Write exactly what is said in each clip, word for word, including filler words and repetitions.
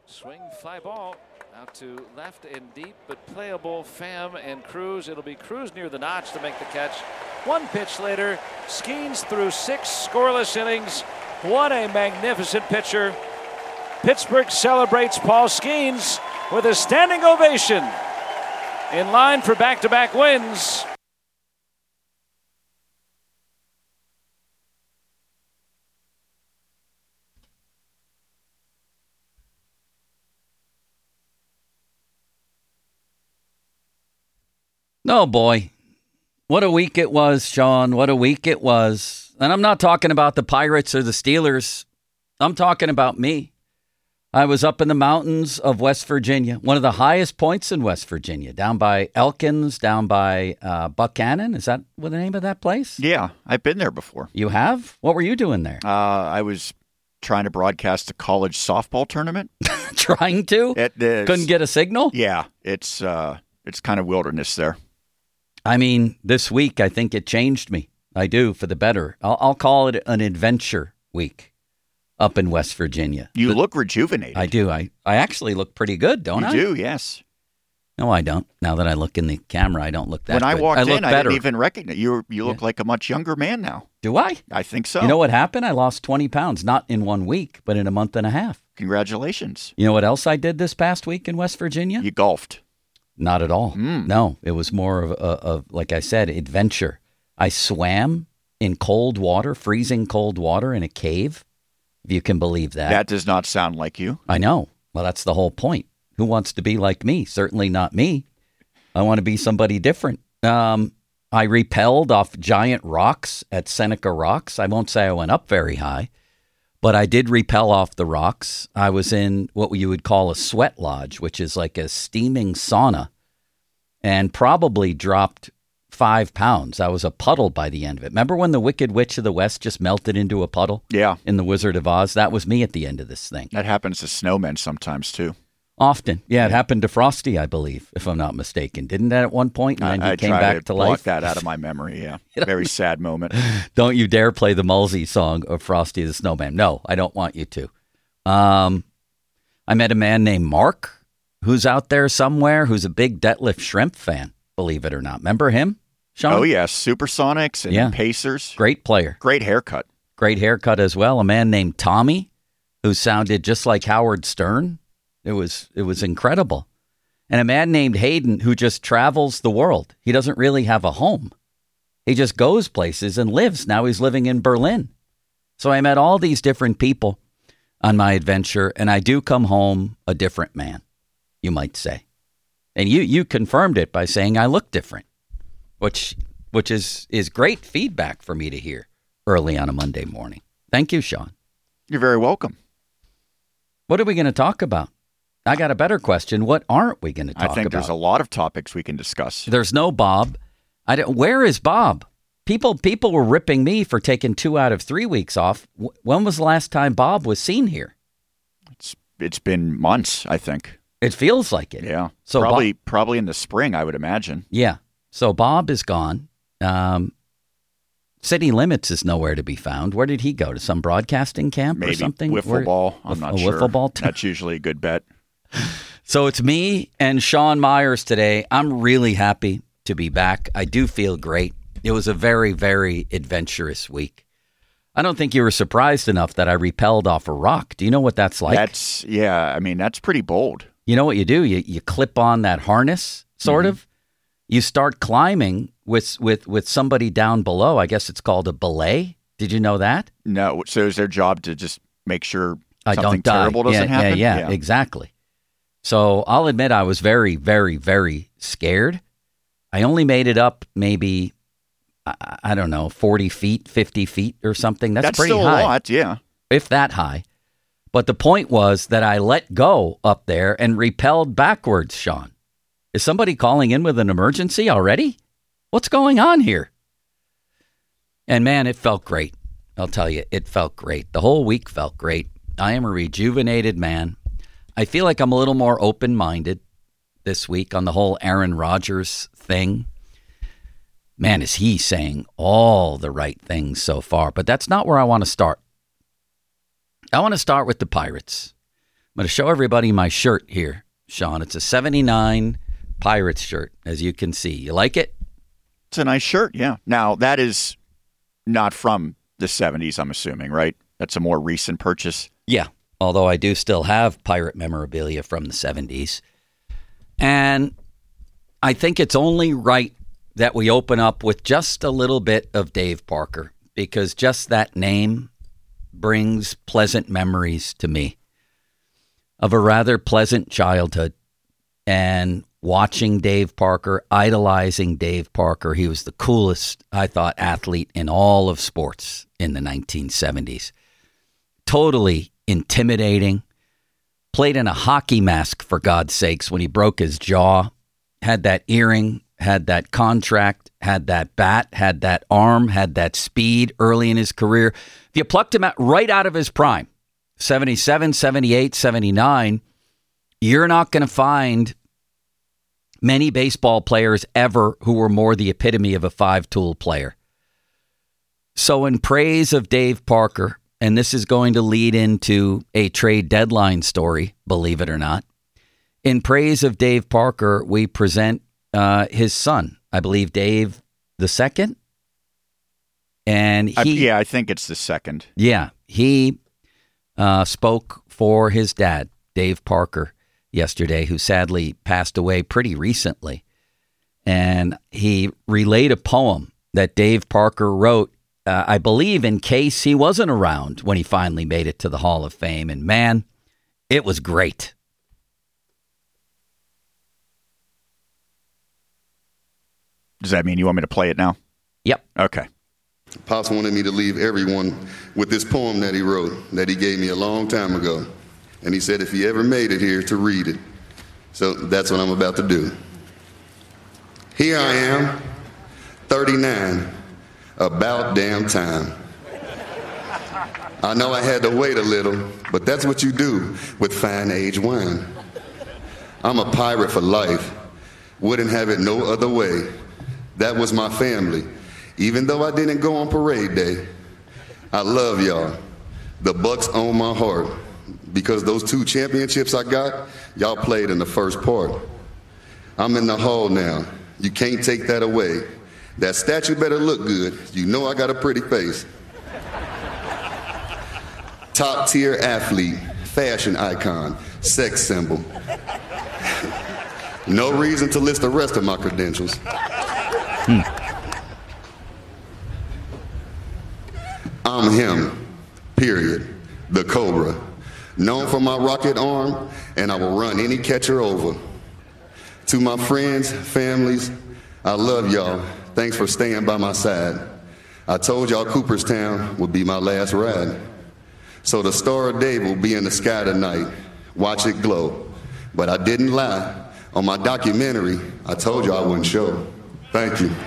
Swing, fly ball out to left and deep, but playable. Pham and Cruz. It'll be Cruz near the notch to make the catch. One pitch later, Skeens through six scoreless innings. What a magnificent pitcher. Pittsburgh celebrates Paul Skeens with a standing ovation. In line for back-to-back wins. Oh, boy. What a week it was, Sean. What a week it was. And I'm not talking about the Pirates or the Steelers. I'm talking about me. I was up in the mountains of West Virginia, one of the highest points in West Virginia, down by Elkins, down by uh, Buchanan. Is that what the name of that place? Yeah, I've been there before. You have? What were you doing there? Uh, I was trying to broadcast a college softball tournament. Trying to? It is, Couldn't get a signal? Yeah, it's uh, it's kind of wilderness there. I mean, this week, I think it changed me. I do, for the better. I'll, I'll call it an adventure week up in West Virginia. You but look rejuvenated. I do. I, I actually look pretty good, don't you I? You do, yes. No, I don't. Now that I look in the camera, I don't look that when good. I walked I look in, I better. didn't even recognize you. Were, you look Yeah. like a much younger man now. Do I? I think so. You know what happened? I lost twenty pounds, not in one week, but in a month and a half. Congratulations. You know what else I did this past week in West Virginia? You golfed. Not at all. Mm. No, it was more of, a, of, like I said, adventure. I swam in cold water, freezing cold water in a cave, if you can believe that. That does not sound like you. I know. Well, that's the whole point. Who wants to be like me? Certainly not me. I want to be somebody different. Um, I rappelled off giant rocks at Seneca Rocks. I won't say I went up very high, but I did rappel off the rocks. I was in what you would call a sweat lodge, which is like a steaming sauna, and probably dropped five pounds. I was a puddle by the end of it. Remember when the Wicked Witch of the West just melted into a puddle? Yeah. In The Wizard of Oz? That was me at the end of this thing. That happens to snowmen sometimes, too. Often. Yeah, it happened to Frosty, I believe, if I'm not mistaken. Didn't that at one point? And then I, he I came try back to, to block life? that out of my memory, yeah. Very sad moment. Don't you dare play the Mulsey song of Frosty the Snowman. No, I don't want you to. Um, I met a man named Mark who's out there somewhere who's a big Detlef Schrempf fan, believe it or not. Remember him, Sean? Oh, yes. Supersonics and Yeah. Pacers. Great player. Great haircut. Great haircut as well. A man named Tommy who sounded just like Howard Stern. It was it was incredible. And a man named Hayden who just travels the world. He doesn't really have a home. He just goes places and lives. Now he's living in Berlin. So I met all these different people on my adventure, and I do come home a different man, you might say. And you you confirmed it by saying I look different, which which is, is great feedback for me to hear early on a Monday morning. Thank you, Sean. You're very welcome. What are we going to talk about? I got a better question. What aren't we going to talk about? I think there's a lot of topics we can discuss. There's no Bob. I don't, where is Bob? People people were ripping me for taking two out of three weeks off. W- when was the last time Bob was seen here? It's It's been months, I think. It feels like it. Yeah. So probably Bob, probably in the spring, I would imagine. yeah. So Bob is gone. Um, City Limits is nowhere to be found. Where did he go? To some broadcasting camp Maybe or something? wiffle Where, ball. I'm a, not a sure. Wiffle ball. That's usually a good bet. So it's me and Sean Myers today. I'm really happy to be back. I do feel great. It was a very, very adventurous week. I don't think you were surprised enough that I rappelled off a rock. Do you know what that's like? That's, yeah, I mean, that's pretty bold. You know what you do? You you clip on that harness, sort Mhm. of. You start climbing with, with, with somebody down below. I guess it's called a belay. Did you know that? No, so is their job to just make sure I something don't die. terrible doesn't yeah, happen? Yeah, yeah, exactly. So I'll admit I was very, very, very scared. I only made it up maybe, I, I don't know, forty feet, fifty feet or something. That's, That's pretty still high, a lot, yeah. if that high. But the point was that I let go up there and repelled backwards, Sean. Is somebody calling in with an emergency already? What's going on here? And man, it felt great. I'll tell you, it felt great. The whole week felt great. I am a rejuvenated man. I feel like I'm a little more open-minded this week on the whole Aaron Rodgers thing. Man, is he saying all the right things so far. But that's not where I want to start. I want to start with the Pirates. going to show everybody my shirt here, Sean. It's a seventy-nine Pirates shirt, as you can see. You like it? It's a nice shirt, yeah. Now, that is not from the seventies, I'm assuming, right? That's a more recent purchase. Yeah, although I do still have Pirate memorabilia from the seventies. And I think it's only right that we open up with just a little bit of Dave Parker, because just that name brings pleasant memories to me of a rather pleasant childhood and watching Dave Parker, idolizing Dave Parker. He was the coolest, I thought, athlete in all of sports in the nineteen seventies. Totally intimidating. Played in a hockey mask, for God's sakes, when he broke his jaw. Had that earring, had that contract, had that bat, had that arm, had that speed early in his career. If you plucked him out right out of his prime, seventy-seven, seventy-eight, seventy-nine, you're not going to find many baseball players ever who were more the epitome of a five-tool player. So in praise of Dave Parker, and this is going to lead into a trade deadline story, believe it or not, in praise of Dave Parker, we present uh, his son, I believe Dave the second. And he, I, yeah, I think it's the second. Yeah, he uh, spoke for his dad, Dave Parker, yesterday, who sadly passed away pretty recently. And he relayed a poem that Dave Parker wrote, uh, I believe, in case he wasn't around when he finally made it to the Hall of Fame. And man, it was great. Does that mean you want me to play it now? Yep. Okay. Pops wanted me to leave everyone with this poem that he wrote, that he gave me a long time ago. And he said if he ever made it here to read it. So that's what I'm about to do. Here I am, thirty-nine, about damn time. I know I had to wait a little, but that's what you do with fine age wine. I'm a pirate for life. Wouldn't have it no other way. That was my family. Even though I didn't go on parade day, I love y'all. The Bucks own my heart. Because those two championships I got, y'all played in the first part. I'm in the hall now. You can't take that away. That statue better look good. You know I got a pretty face. Top tier athlete, fashion icon, sex symbol. No reason to list the rest of my credentials. Hmm. I'm him, period, the Cobra. Known for my rocket arm, and I will run any catcher over. To my friends, families, I love y'all. Thanks for staying by my side. I told y'all Cooperstown would be my last ride. So the Star of Day will be in the sky tonight. Watch it glow. But I didn't lie. On my documentary, I told you I wouldn't show. Thank you.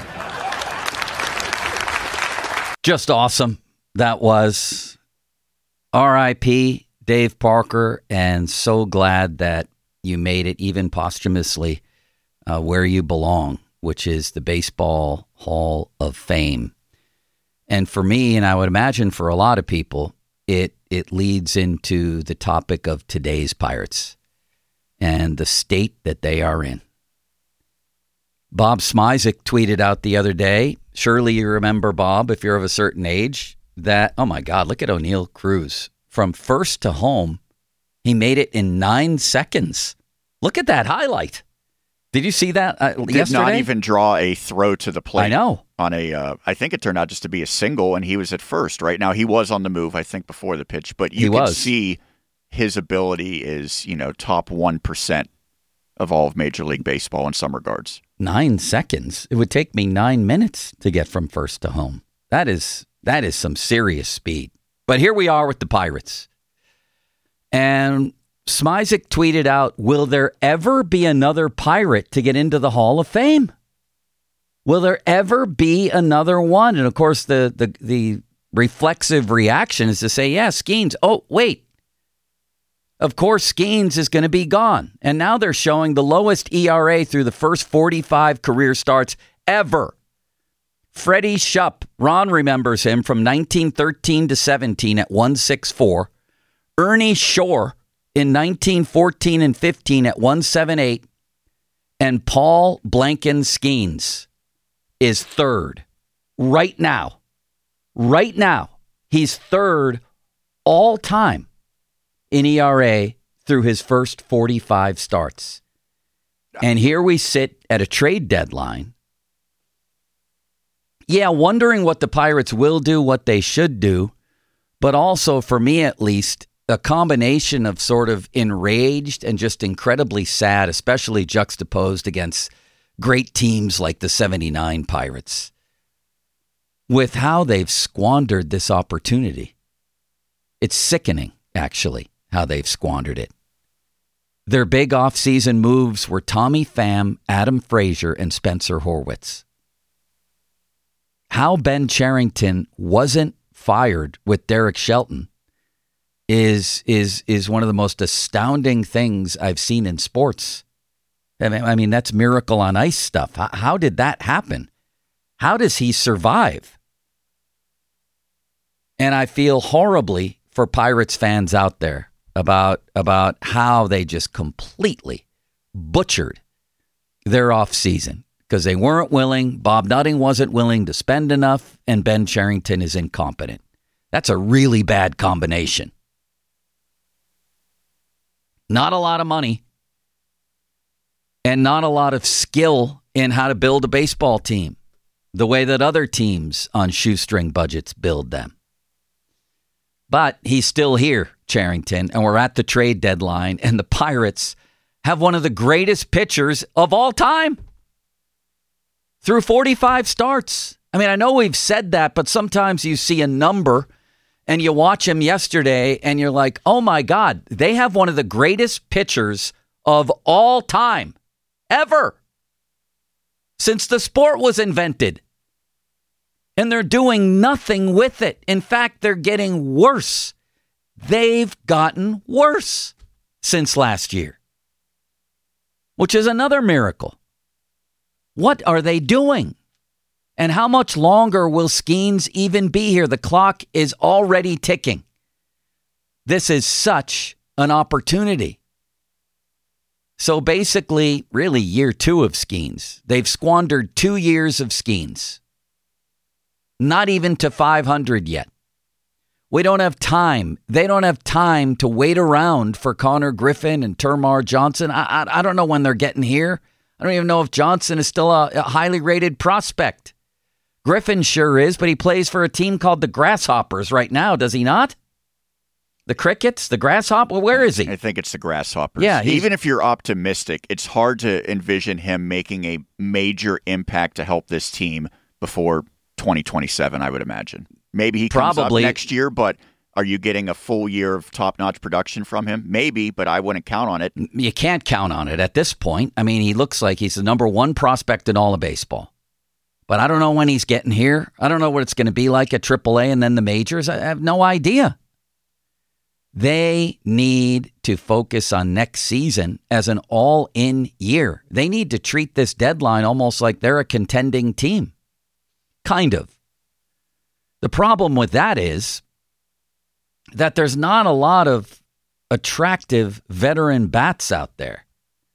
Just awesome. That was R I P Dave Parker, and so glad that you made it even posthumously uh, where you belong, which is the Baseball Hall of Fame. And for me, and I would imagine for a lot of people, it it leads into the topic of today's Pirates and the state that they are in. Bob Smizik tweeted out the other day, surely you remember, Bob, if you're of a certain age, that, oh my God, look at O'Neal Cruz. From first to home, he made it in nine seconds. Look at that highlight. Did you see that uh, Did yesterday? not even draw a throw to the plate. I know. On a, uh, I think it turned out just to be a single, and he was at first. Right now, he was on the move, I think, before the pitch. But you he can was. see his ability is, you know, top one percent of all of Major League Baseball in some regards. Nine seconds? It would take me nine minutes to get from first to home. That is that is some serious speed. But here we are with the Pirates. And Smizik tweeted out, will there ever be another Pirate to get into the Hall of Fame? Will there ever be another one? And of course, the the, the reflexive reaction is to say, yeah, Skeens. Oh, wait. Of course, Skeens is going to be gone. And now they're showing the lowest E R A through the first forty-five career starts ever. Freddie Shupp, Ron remembers him from nineteen thirteen to seventeen at one sixty-four. Ernie Shore in nineteen fourteen and fifteen at one seventy-eight, and Paul Blanken Skeens is third right now. Right now, he's third all time in E R A through his first forty-five starts. And here we sit at a trade deadline. Yeah, wondering what the Pirates will do, what they should do, but also, for me at least, a combination of sort of enraged and just incredibly sad, especially juxtaposed against great teams like the seventy-nine Pirates, with how they've squandered this opportunity. It's sickening, actually, how they've squandered it. Their big offseason moves were Tommy Pham, Adam Frazier, and Spencer Horwitz. How Ben Cherington wasn't fired with Derek Shelton is is is one of the most astounding things I've seen in sports. I mean, I mean that's miracle on ice stuff. How, how did that happen? How does he survive? And I feel horribly for Pirates fans out there about about how they just completely butchered their offseason because they weren't willing. Bob Nutting wasn't willing to spend enough, and Ben Cherington is incompetent. That's a really bad combination. Not a lot of money and not a lot of skill in how to build a baseball team the way that other teams on shoestring budgets build them. But he's still here, Cherington, and we're at the trade deadline, and the Pirates have one of the greatest pitchers of all time through forty-five starts. I mean, I know we've said that, but sometimes you see a number and you watch him yesterday and you're like, oh my God, they have one of the greatest pitchers of all time, ever, since the sport was invented. And they're doing nothing with it. In fact, they're getting worse. They've gotten worse since last year, which is another miracle. What are they doing? And how much longer will Skeens even be here? The clock is already ticking. This is such an opportunity. So basically, really year two of Skeens. They've squandered two years of Skeens. Not even to five hundred yet. We don't have time. They don't have time to wait around for Connor Griffin and Termarr Johnson. I, I, I don't know when they're getting here. I don't even know if Johnson is still a, a highly rated prospect. Griffin sure is, but he plays for a team called the Grasshoppers right now, does he not? The Crickets? The Grasshopper? Where is he? I think it's the Grasshoppers. Yeah, even if you're optimistic, it's hard to envision him making a major impact to help this team before twenty twenty-seven, I would imagine. Maybe he comes Probably. up next year, but are you getting a full year of top-notch production from him? Maybe, but I wouldn't count on it. You can't count on it at this point. I mean, he looks like he's the number one prospect in all of baseball. But I don't know when he's getting here. I don't know what it's going to be like at triple A and then the majors. I have no idea. They need to focus on next season as an all-in year. They need to treat this deadline almost like they're a contending team. Kind of. The problem with that is that there's not a lot of attractive veteran bats out there.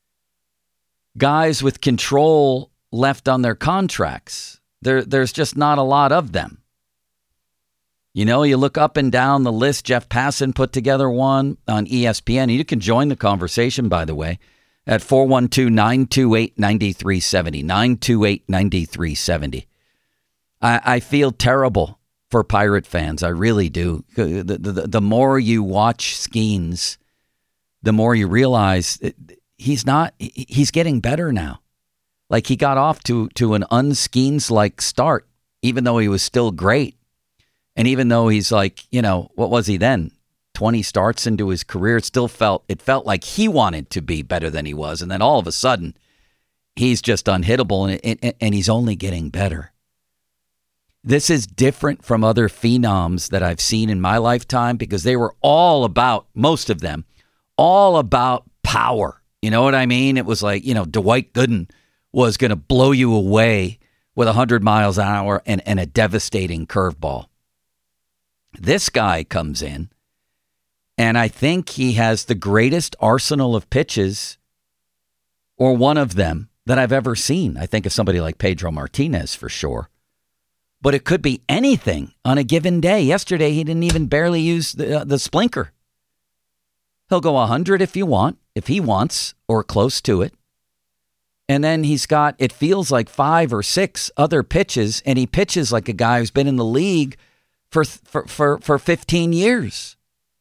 Guys with control left on their contracts. There, there's just not a lot of them. You know, you look up and down the list. Jeff Passan put together one on E S P N. You can join the conversation, by the way, at four one two, nine two eight, nine three seven zero, nine two eight, nine three seven zero. I, I feel terrible for Pirate fans. I really do. The, the, the more you watch Skeens, the more you realize he's not, he's getting better now. Like he got off to, to an un-Skeens-like start, even though he was still great. And even though he's like, you know, what was he then? twenty starts into his career, it still felt, it felt like he wanted to be better than he was. And then all of a sudden, he's just unhittable and, and, and he's only getting better. This is different from other phenoms that I've seen in my lifetime because they were all about, most of them, all about power. You know what I mean? It was like, you know, Dwight Gooden was going to blow you away with one hundred miles an hour and, and a devastating curveball. This guy comes in And I think he has the greatest arsenal of pitches, or one of them, that I've ever seen. I think of somebody like Pedro Martinez for sure. But it could be anything on a given day. Yesterday, he didn't even barely use the, uh, the splinker. He'll go one hundred if you want, if he wants, or close to it. And then he's got, it feels like five or six other pitches, and he pitches like a guy who's been in the league for for for, for fifteen years.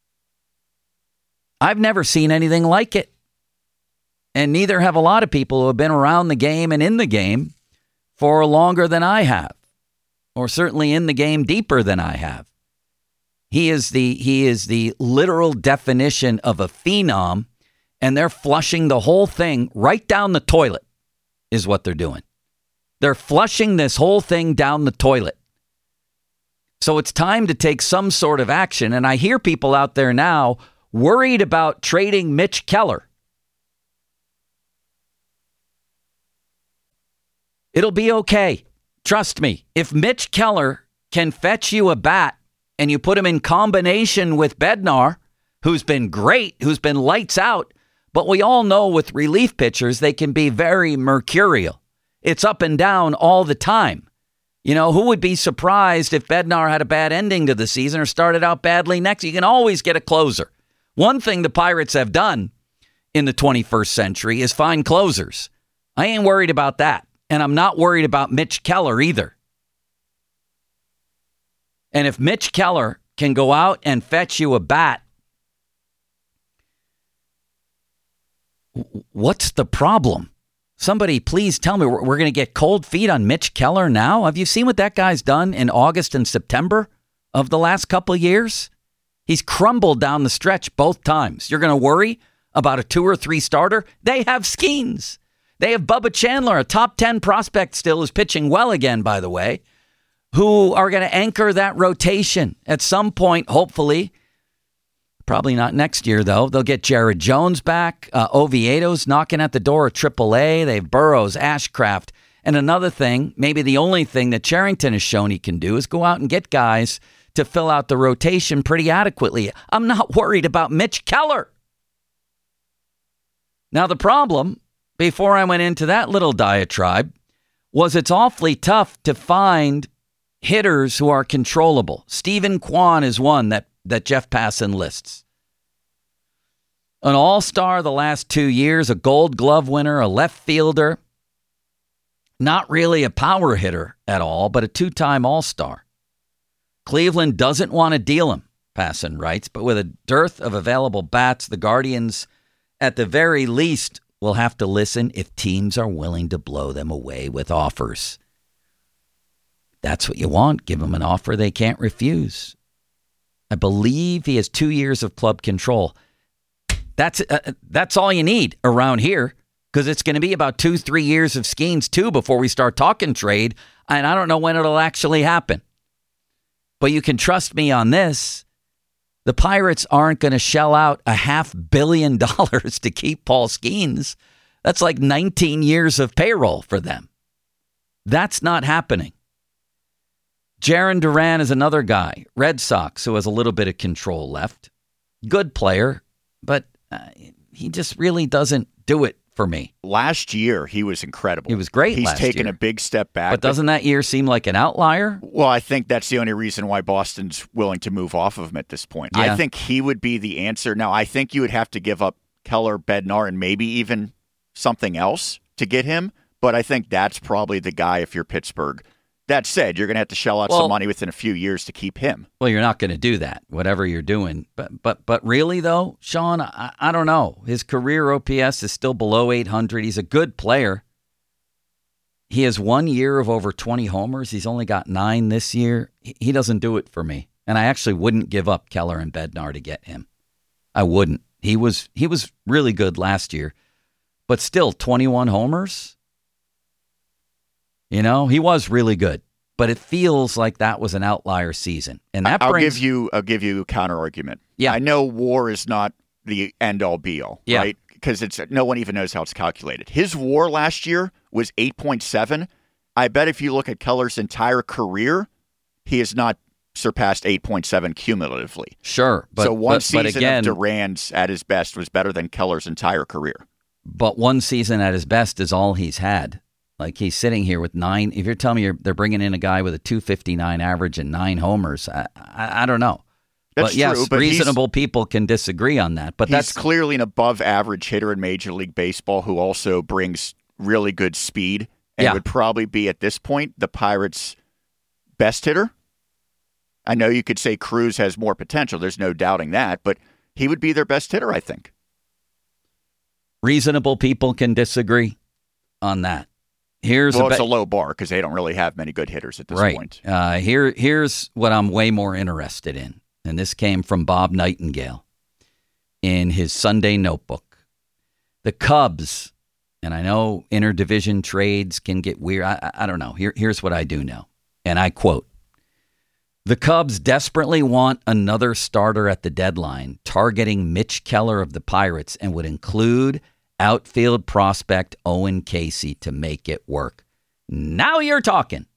I've never seen anything like it. And neither have a lot of people who have been around the game and in the game for longer than I have, or certainly in the game deeper than I have. He is the he is the literal definition of a phenom, and they're flushing the whole thing right down the toilet is what they're doing. They're flushing this whole thing down the toilet. So it's time to take some sort of action, and I hear people out there now worried about trading Mitch Keller. It'll be okay. Trust me. If Mitch Keller can fetch you a bat and you put him in combination with Bednar, who's been great, who's been lights out, but we all know with relief pitchers, they can be very mercurial. It's up and down all the time. You know, who would be surprised if Bednar had a bad ending to the season or started out badly next? You can always get a closer. One thing the Pirates have done in the twenty-first century is find closers. I ain't worried about that. And I'm not worried about Mitch Keller either. And if Mitch Keller can go out and fetch you a bat, what's the problem? Somebody please tell me, we're, we're going to get cold feet on Mitch Keller now? Have you seen what that guy's done in August and September of the last couple of years? He's crumbled down the stretch both times. You're going to worry about a two or three starter? They have Skeens. They have Bubba Chandler, a top ten prospect still, who's pitching well again, by the way, who are going to anchor that rotation at some point, hopefully. Probably not next year, though. They'll get Jared Jones back. Uh, Oviedo's knocking at the door of triple A. They have Burrows, Ashcraft. And another thing, maybe the only thing that Cherington has shown he can do is go out and get guys to fill out the rotation pretty adequately. I'm not worried about Mitch Keller. Now, the problem, before I went into that little diatribe, was it's awfully tough to find hitters who are controllable. Stephen Kwan is one that, that Jeff Passan lists. An all-star the last two years, a gold glove winner, a left fielder. Not really a power hitter at all, but a two-time all-star. Cleveland doesn't want to deal him, Passan writes, but with a dearth of available bats, the Guardians, at the very least, will have to listen if teams are willing to blow them away with offers. That's what you want. Give them an offer they can't refuse. I believe he has two years of club control. That's uh, that's all you need around here, because it's going to be about two, three years of Skeens too before we start talking trade, and I don't know when it'll actually happen. But you can trust me on this. The Pirates aren't going to shell out a half billion dollars to keep Paul Skeens. That's like nineteen years of payroll for them. That's not happening. Jarren Duran is another guy, Red Sox, who has a little bit of control left. Good player, but uh, he just really doesn't do it for me. Last year, he was incredible. He was great He's last taken year. a big step back. But doesn't that year seem like an outlier? Well, I think that's the only reason why Boston's willing to move off of him at this point. Yeah. I think he would be the answer. Now, I think you would have to give up Keller, Bednar, and maybe even something else to get him. But I think that's probably the guy if you're Pittsburgh. That said, you're going to have to shell out well, some money within a few years to keep him. Well, you're not going to do that, whatever you're doing. But but but really, though, Sean, I, I don't know. His career O P S is still below eight hundred. He's a good player. He has one year of over twenty homers. He's only got nine this year. He, he doesn't do it for me. And I actually wouldn't give up Keller and Bednar to get him. I wouldn't. He was he was really good last year. But still, twenty-one homers? You know, he was really good, but it feels like that was an outlier season, and that I'll brings, give you I'll give you a counter argument. Yeah, I know WAR is not the end all be all, yeah. right? Because it's no one even knows how it's calculated. His WAR last year was eight point seven. I bet if you look at Keller's entire career, he is not surpassed eight point seven cumulatively. Sure. But, so one but, season but again, of Duran's at his best was better than Keller's entire career. But one season at his best is all he's had. Like, he's sitting here with nine. If you're telling me you're, they're bringing in a guy with a two fifty-nine average and nine homers, I, I, I don't know. That's but yes, true, but reasonable people can disagree on that. But he's that's clearly an above-average hitter in Major League Baseball who also brings really good speed and Yeah. would probably be, at this point, the Pirates' best hitter. I know you could say Cruz has more potential. There's no doubting that. But he would be their best hitter, I think. reasonable people can disagree on that. Here's well, a it's be- a low bar because they don't really have many good hitters at this right. point. Uh, here, here's what I'm way more interested in. And this came from Bob Nightingale in his Sunday notebook. The Cubs, and I know interdivision trades can get weird. I, I, I don't know. Here, here's what I do know. And I quote, "The Cubs desperately want another starter at the deadline, targeting Mitch Keller of the Pirates, and would include outfield prospect Owen Casey to make it work." Now you're talking.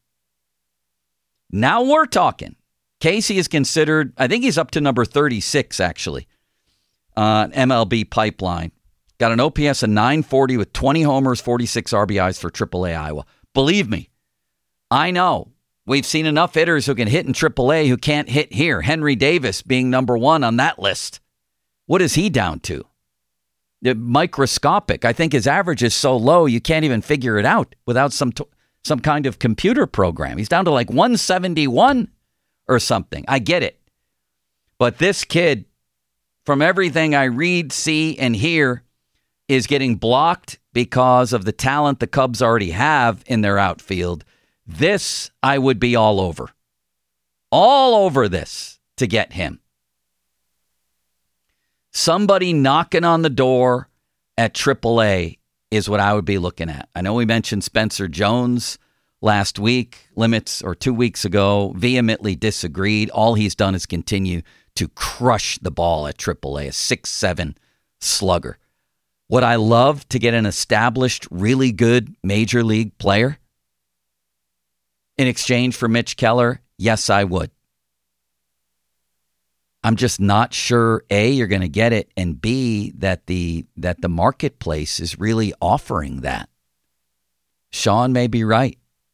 Now we're talking. Casey is considered, I think he's up to number thirty-six, actually, uh, M L B pipeline. Got an O P S of nine forty with twenty homers, forty-six R B Is for triple A Iowa. Believe me, I know. We've seen enough hitters who can hit in triple A who can't hit here. Henry Davis being number one on that list. What is he down to? The microscopic. I think his average is so low you can't even figure it out without some t- some kind of computer program. He's down to like one seventy-one or something. I get it. But this kid, from everything I read, see, and hear, is getting blocked because of the talent the Cubs already have in their outfield. This, I would be all over. All over this to get him. Somebody knocking on the door at triple A is what I would be looking at. I know we mentioned Spencer Jones last week, limits, or two weeks ago, vehemently disagreed. All he's done is continue to crush the ball at triple A, a six seven slugger. Would I love to get an established, really good major league player in exchange for Mitch Keller? Yes, I would. I'm just not sure, A, you're going to get it, and B, that the that the marketplace is really offering that. Sean may be right.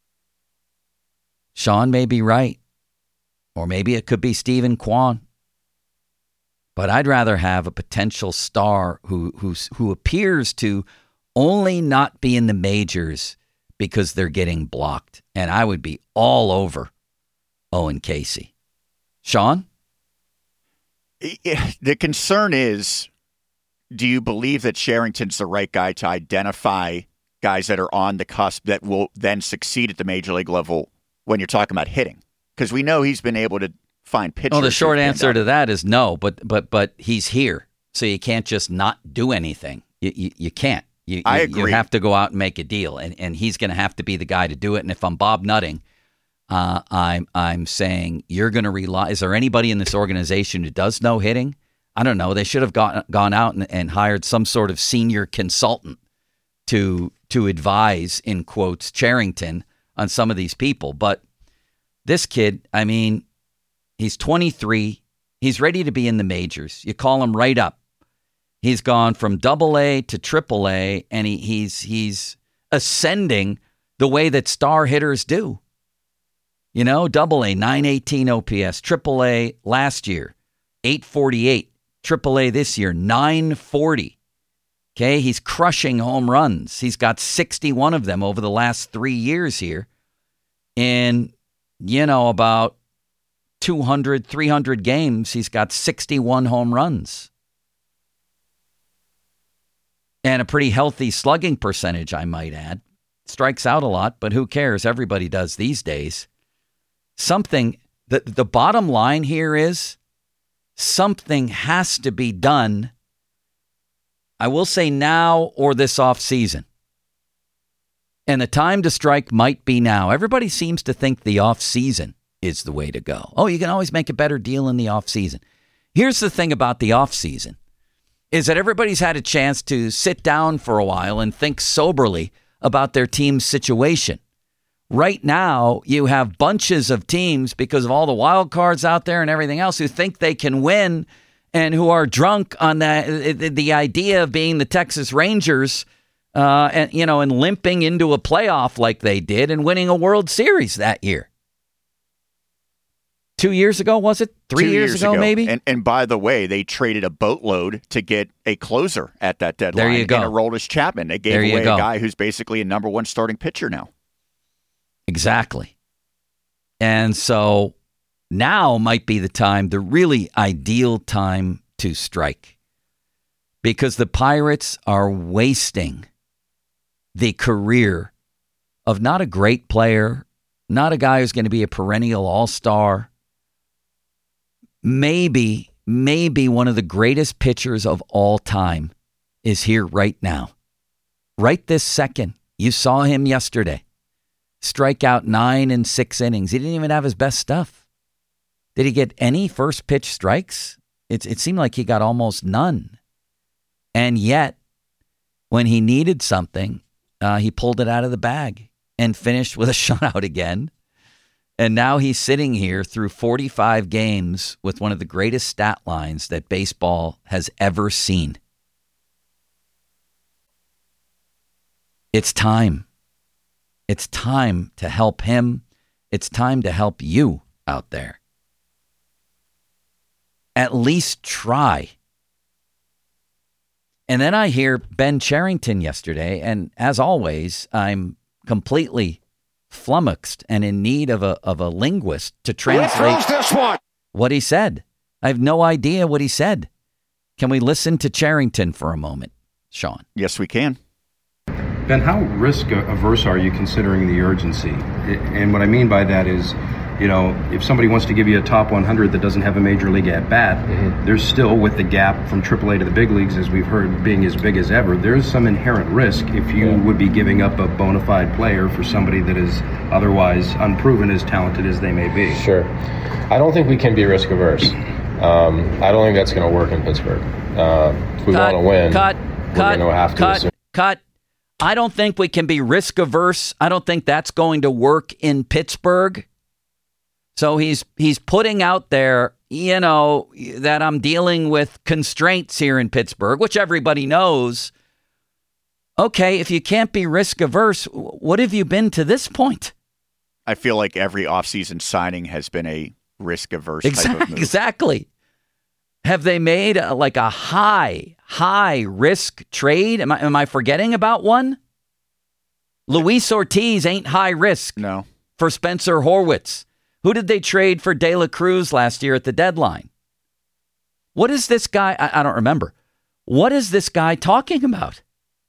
Sean may be right. Or maybe it could be Stephen Kwan. But I'd rather have a potential star who who's, who appears to only not be in the majors because they're getting blocked. And I would be all over Owen Casey. Sean? The concern is, do you believe that Sherrington's the right guy to identify guys that are on the cusp that will then succeed at the major league level when you're talking about hitting? Because we know he's been able to find pitchers. Well, the short who've answer been to that is no, but but but he's here, so you can't just not do anything. You you, you can't. You, I you, agree. You have to go out and make a deal, and, and he's going to have to be the guy to do it. And if I'm Bob Nutting, uh, I'm I'm saying you're going to rely. Is there anybody in this organization who does know hitting? I don't know. They should have gone gone out and, and hired some sort of senior consultant to to advise, in quotes, Sherrington on some of these people. But this kid, I mean, he's twenty-three. He's ready to be in the majors. You call him right up. He's gone from double A to triple A, and he, he's he's ascending the way that star hitters do. You know, double A, nine eighteen O P S. Triple A last year, eight forty-eight. Triple A this year, nine forty. Okay, he's crushing home runs. He's got sixty-one of them over the last three years here. In, you know, about two hundred, three hundred games, he's got sixty-one home runs. And a pretty healthy slugging percentage, I might add. Strikes out a lot, but who cares? Everybody does these days. Something, the, the bottom line here is something has to be done. I will say now or this off season. And the time to strike might be now. Everybody seems to think the off season is the way to go. Oh, you can always make a better deal in the off season. Here's the thing about the off season is that everybody's had a chance to sit down for a while and think soberly about their team's situation. Right now, you have bunches of teams because of all the wild cards out there and everything else who think they can win and who are drunk on the the, the idea of being the Texas Rangers, uh, and you know, and limping into a playoff like they did and winning a World Series that year. Two years ago, was it? Three Two years, years ago, ago, maybe? And, and by the way, they traded a boatload to get a closer at that deadline. There you go. And Aroldis Chapman. They gave There you away go. a guy who's basically a number one starting pitcher now. Exactly. And so now might be the time, the really ideal time to strike, because the Pirates are wasting the career of not a great player, not a guy who's going to be a perennial all-star, maybe, maybe one of the greatest pitchers of all time is here right now. Right this second. You saw him yesterday. Strike out nine and six innings. He didn't even have his best stuff. Did he get any first pitch strikes? It, it seemed like he got almost none. And yet, when he needed something, uh, he pulled it out of the bag and finished with a shutout again. And now he's sitting here through forty-five games with one of the greatest stat lines that baseball has ever seen. It's time. It's time to help him. It's time to help you out there. At least try. And then I hear Ben Cherington yesterday, and as always, I'm completely flummoxed and in need of a of a linguist to translate this one. what he said. I have no idea what he said. Can we listen to Cherington for a moment, Sean? Yes, we can. Ben, how risk averse are you considering the urgency? And what I mean by that is, you know, if somebody wants to give you a top one hundred that doesn't have a major league at bat, mm-hmm. there's still, with the gap from triple A to the big leagues, as we've heard, being as big as ever, there's some inherent risk if you yeah. would be giving up a bona fide player for somebody that is otherwise unproven, as talented as they may be. Sure. I don't think we can be risk averse. Um, I don't think that's going to work in Pittsburgh. Uh, if we want to win, cut, we're cut, going to have to cut, assume. cut. I don't think we can be risk averse. I don't think that's going to work in Pittsburgh. So he's he's putting out there, you know, that I'm dealing with constraints here in Pittsburgh, which everybody knows. Okay, if you can't be risk averse, what have you been to this point? I feel like every offseason signing has been a risk averse exactly, type of move. Exactly. Have they made a, like a high, high risk trade? Am I, am I forgetting about one? Luis Ortiz ain't high risk. No. For Spencer Horwitz. Who did they trade for De La Cruz last year at the deadline? What is this guy? I, I don't remember. What is this guy talking about?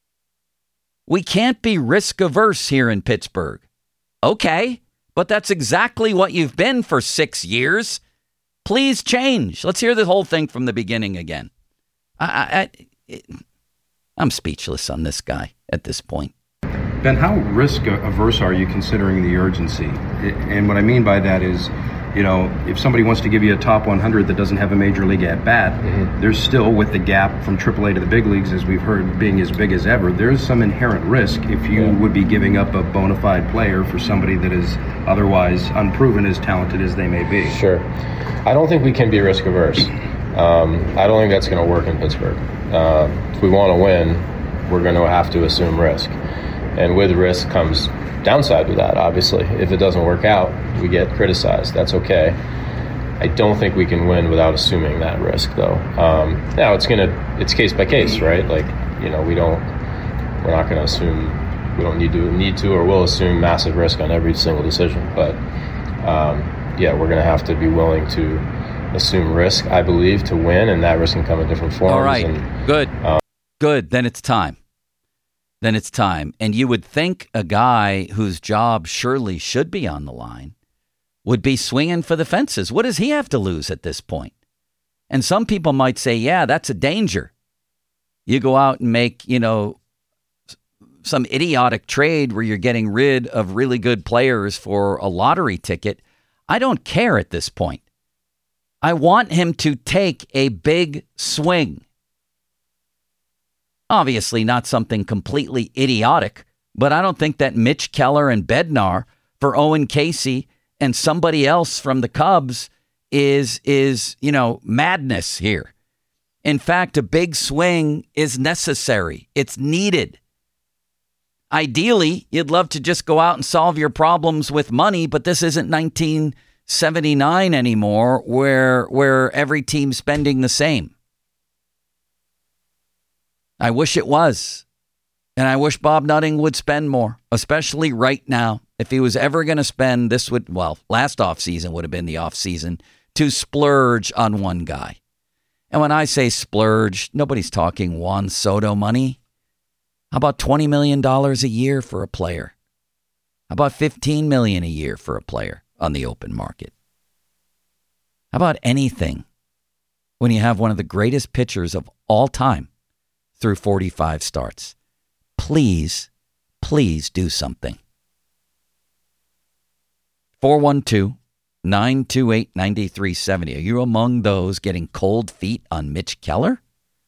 We can't be risk averse here in Pittsburgh. Okay, but that's exactly what you've been for six years. Please change. Let's hear the whole thing from the beginning again. I, I, I'm speechless on this guy at this point. Ben, how risk averse are you considering the urgency? And what I mean by that is, you know, if somebody wants to give you a top one hundred that doesn't have a major league at bat, mm-hmm. there's still, with the gap from triple A to the big leagues, as we've heard, being as big as ever, there's some inherent risk if you yeah. would be giving up a bona fide player for somebody that is otherwise unproven, as talented as they may be. Sure. I don't think we can be risk averse. Um, I don't think that's going to work in Pittsburgh. Uh, if we want to win, we're going to have to assume risk. And with risk comes downside with that, obviously. If it doesn't work out, we get criticized. That's okay. I don't think we can win without assuming that risk, though. Um, now, it's gonna it's case by case, right? Like, you know, we don't we're not going to assume we don't need to need to or will assume massive risk on every single decision. But um, yeah, we're going to have to be willing to assume risk, I believe, to win, and that risk can come in different forms. All right, and, good, um, good. Then it's time. Then it's time. And you would think a guy whose job surely should be on the line would be swinging for the fences. What does he have to lose at this point? And some people might say, yeah, that's a danger. You go out and make, you know, some idiotic trade where you're getting rid of really good players for a lottery ticket. I don't care at this point. I want him to take a big swing. Obviously not something completely idiotic, but I don't think that Mitch Keller and Bednar for Owen Casey and somebody else from the Cubs is, is, you know, madness here. In fact, a big swing is necessary. It's needed. Ideally, you'd love to just go out and solve your problems with money, but this isn't nineteen seventy-nine anymore where where every team's spending the same. I wish it was. And I wish Bob Nutting would spend more, especially right now. If he was ever going to spend, this would, well, last offseason would have been the offseason to splurge on one guy. And when I say splurge, nobody's talking Juan Soto money. How about twenty million dollars a year for a player? How about fifteen million dollars a year for a player on the open market? How about anything when you have one of the greatest pitchers of all time through forty-five starts? Please, please do something. four one two, nine two eight, nine three seven zero. Are you among those getting cold feet on Mitch Keller?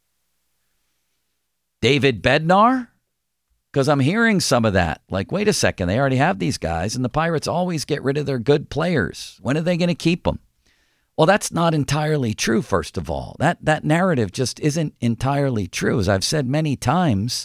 David Bednar? Because I'm hearing some of that. Like, wait a second, they already have these guys, and the Pirates always get rid of their good players. When are they going to keep them? Well, that's not entirely true, first of all. That, that narrative just isn't entirely true. As I've said many times,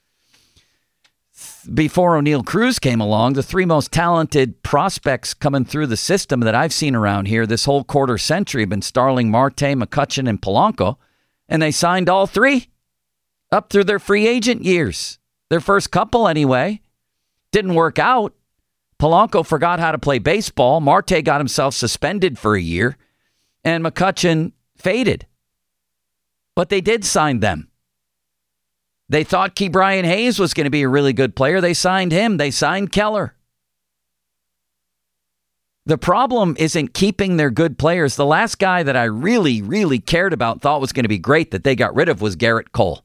before O'Neill Cruz came along, the three most talented prospects coming through the system that I've seen around here this whole quarter century have been Starling Marte, McCutchen, and Polanco, and they signed all three up through their free agent years. Their first couple, anyway. Didn't work out. Polanco forgot how to play baseball. Marte got himself suspended for a year. And McCutchen faded. But they did sign them. They thought Ke'Bryan Hayes was going to be a really good player. They signed him. They signed Keller. The problem isn't keeping their good players. The last guy that I really, really cared about, thought was going to be great that they got rid of was Garrett Cole.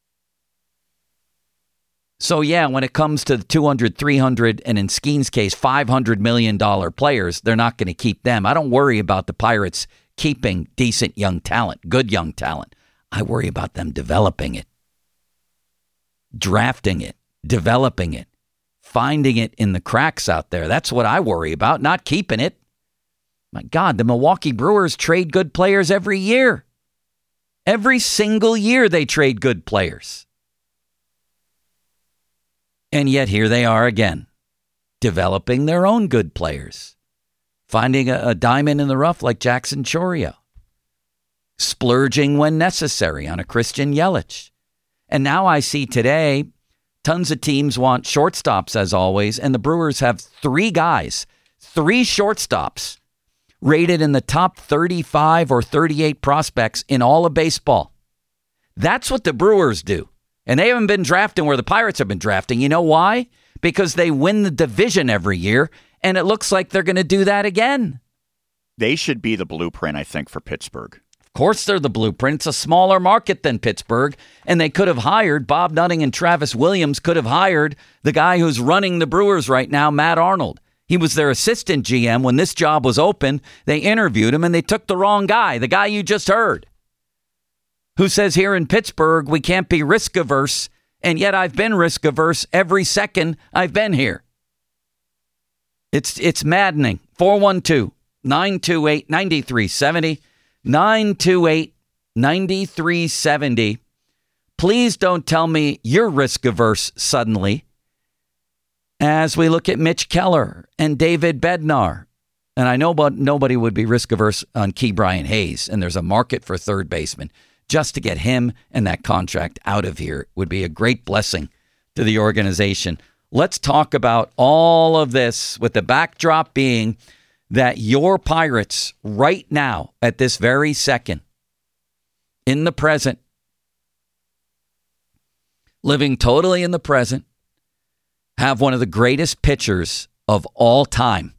So, yeah, when it comes to the two hundred, three hundred, and in Skeen's case, five hundred million dollars players, they're not going to keep them. I don't worry about the Pirates keeping decent young talent, good young talent. I worry about them developing it, drafting it, developing it, finding it in the cracks out there. That's what I worry about, not keeping it. My God, the Milwaukee Brewers trade good players every year. Every single year they trade good players. And yet here they are again, developing their own good players, finding a, a diamond in the rough like Jackson Chourio, splurging when necessary on a Christian Yelich. And now I see today, tons of teams want shortstops as always, and the Brewers have three guys, three shortstops rated in the top thirty-five or thirty-eight prospects in all of baseball. That's what the Brewers do. And they haven't been drafting where the Pirates have been drafting. You know why? Because they win the division every year, and it looks like they're going to do that again. They should be the blueprint, I think, for Pittsburgh. Of course they're the blueprint. It's a smaller market than Pittsburgh, and they could have hired, Bob Nutting and Travis Williams could have hired the guy who's running the Brewers right now, Matt Arnold. He was their assistant G M when this job was open. They interviewed him, and they took the wrong guy, the guy you just heard, who says here in Pittsburgh we can't be risk averse, and yet I've been risk averse every second I've been here. It's it's maddening. four one two, nine two eight, nine three seven zero, nine two eight, nine three seven zero. Please don't tell me you're risk averse suddenly as we look at Mitch Keller and David Bednar. And I know but nobody would be risk averse on Ke'Bryan Hayes, and there's a market for third baseman. Just to get him and that contract out of here would be a great blessing to the organization. Let's talk about all of this with the backdrop being that your Pirates right now, at this very second, in the present, living totally in the present, have one of the greatest pitchers of all time.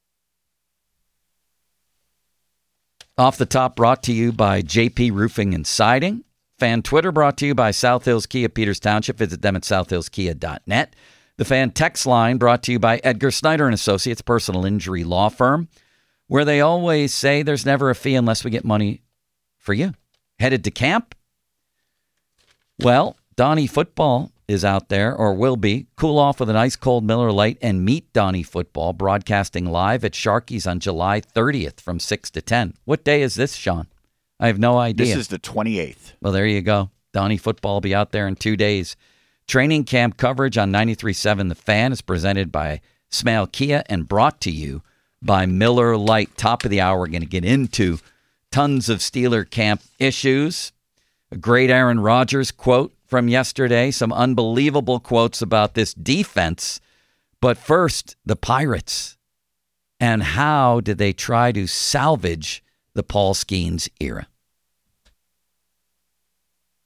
Off the Top brought to you by J P Roofing and Siding. Fan Twitter brought to you by South Hills Kia, Peters Township. Visit them at south hills kia dot net. The Fan Text Line brought to you by Edgar Snyder and Associates, personal injury law firm, where they always say there's never a fee unless we get money for you. Headed to camp? Well, Donnie Football is out there, or will be. Cool off with an ice cold Miller Lite and meet Donnie Football, broadcasting live at Sharky's on July thirtieth from six to ten. What day is this, Sean? I have no idea. This is the twenty-eighth. Well, there you go. Donnie Football will be out there in two days. Training camp coverage on ninety-three point seven The Fan is presented by Smale Kia and brought to you by Miller Lite. Top of the hour, we're going to get into tons of Steeler camp issues. A great Aaron Rodgers quote from yesterday. Some unbelievable quotes about this defense. But first, the Pirates. And how did they try to salvage the Paul Skeens era?